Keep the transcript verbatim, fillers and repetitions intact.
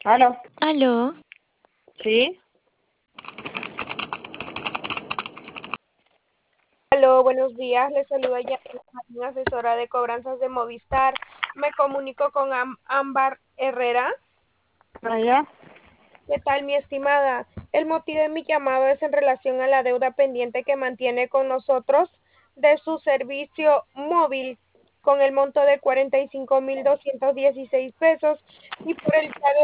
Aló, Aló, sí, Aló, buenos días. Les saluda ya asesora de cobranzas de Movistar. Me comunico con Am- Ámbar Herrera. allá. ¿Qué tal, mi estimada? El motivo de mi llamado es en relación a la deuda pendiente que mantiene con nosotros de su servicio móvil con el monto de cuarenta y cinco mil doscientos dieciséis pesos y por el día de